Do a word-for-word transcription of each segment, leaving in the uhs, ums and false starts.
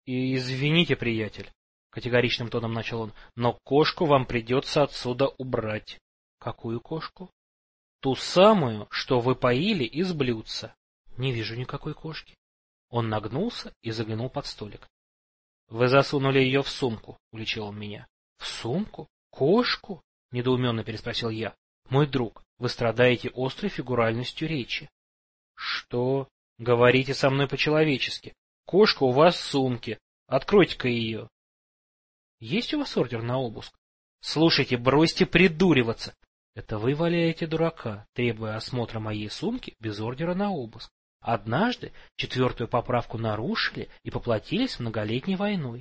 Извините, приятель, — категоричным тоном начал он, — но кошку вам придется отсюда убрать. — Какую кошку? — Ту самую, что вы поили из блюдца. — Не вижу никакой кошки. Он нагнулся и заглянул под столик. — Вы засунули ее в сумку, — уличил он меня. — В сумку? Кошку? — недоуменно переспросил я. — Мой друг, вы страдаете острой фигуральностью речи. — Что? Говорите со мной по-человечески. Кошка у вас в сумке. Откройте-ка ее. — Есть у вас ордер на обыск? — Слушайте, бросьте придуриваться. Это вы валяете дурака, требуя осмотра моей сумки без ордера на обыск. Однажды четвертую поправку нарушили и поплатились многолетней войной.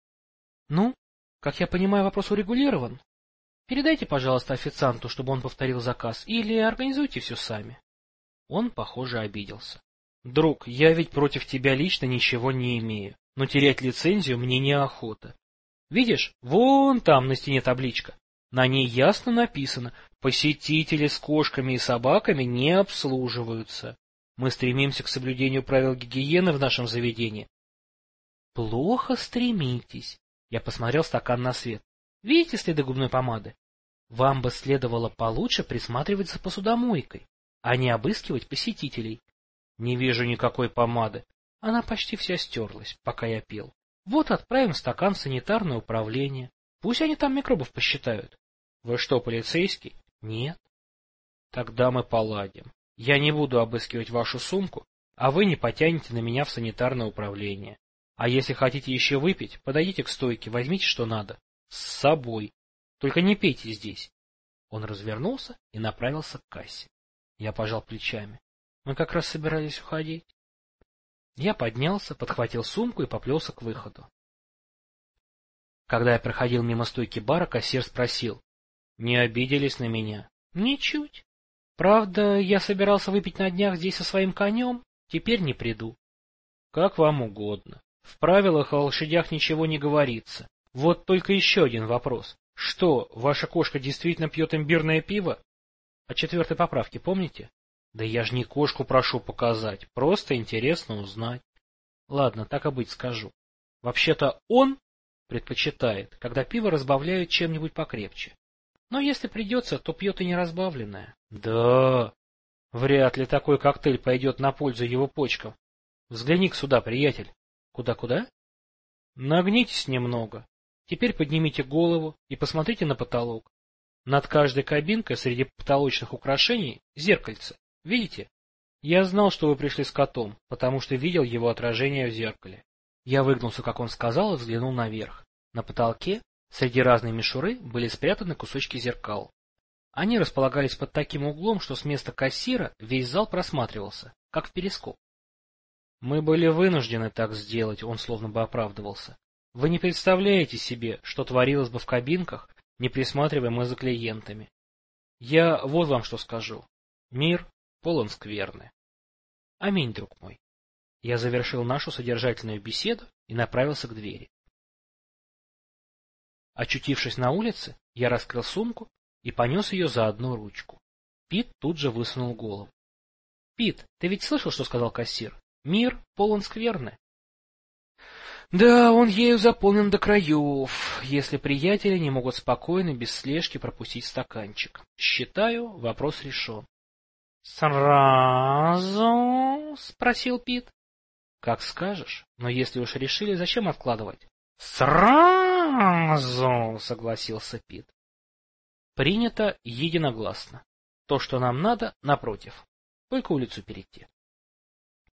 — Ну, как я понимаю, вопрос урегулирован. Передайте, пожалуйста, официанту, чтобы он повторил заказ, или организуйте все сами. Он, похоже, обиделся. — Друг, я ведь против тебя лично ничего не имею, но терять лицензию мне неохота. Видишь, вон там на стене табличка. На ней ясно написано: посетители с кошками и собаками не обслуживаются. Мы стремимся к соблюдению правил гигиены в нашем заведении. — Плохо стремитесь. Я посмотрел стакан на свет. Видите следы губной помады? Вам бы следовало получше присматривать за посудомойкой, а не обыскивать посетителей. Не вижу никакой помады. Она почти вся стерлась, пока я пил. Вот отправим стакан в санитарное управление. Пусть они там микробов посчитают. Вы что, полицейский? Нет. Тогда мы поладим. Я не буду обыскивать вашу сумку, а вы не потянете на меня в санитарное управление. А если хотите еще выпить, подойдите к стойке, возьмите что надо. С собой. Только не пейте здесь. Он развернулся и направился к кассе. Я пожал плечами. Мы как раз собирались уходить. Я поднялся, подхватил сумку и поплелся к выходу. Когда я проходил мимо стойки бара, кассир спросил: — Не обиделись на меня? — Ничуть. Правда, я собирался выпить на днях здесь со своим конем, теперь не приду. — Как вам угодно. В правилах о лошадях ничего не говорится. Вот только еще один вопрос. Что, ваша кошка действительно пьет имбирное пиво? О четвертой поправке помните? Да я ж не кошку прошу показать, просто интересно узнать. Ладно, так и быть скажу. Вообще-то он предпочитает, когда пиво разбавляют чем-нибудь покрепче. Но если придется, то пьет и неразбавленное. Да, вряд ли такой коктейль пойдет на пользу его почкам. Взгляни-ка сюда, приятель. Куда-куда? Нагнитесь немного. Теперь поднимите голову и посмотрите на потолок. Над каждой кабинкой среди потолочных украшений зеркальце. Видите? Я знал, что вы пришли с котом, потому что видел его отражение в зеркале. Я выгнулся, как он сказал, и взглянул наверх. На потолке, среди разной мишуры, были спрятаны кусочки зеркал. Они располагались под таким углом, что с места кассира весь зал просматривался, как в перископ. Мы были вынуждены так сделать, он словно бы оправдывался. Вы не представляете себе, что творилось бы в кабинках, не присматривая мы за клиентами. Я вот вам что скажу. Мир полон скверны. Аминь, друг мой. Я завершил нашу содержательную беседу и направился к двери. Очутившись на улице, я раскрыл сумку и понес ее за одну ручку. Пит тут же высунул голову. — Пит, ты ведь слышал, что сказал кассир? Мир полон скверны. Да, он ею заполнен до краев, если приятели не могут спокойно, без слежки пропустить стаканчик. Считаю, вопрос решен. — Сразу? — спросил Пит. — Как скажешь, но если уж решили, зачем откладывать? — Сразу! — согласился Пит. — Принято единогласно. То, что нам надо, напротив. Только улицу перейти.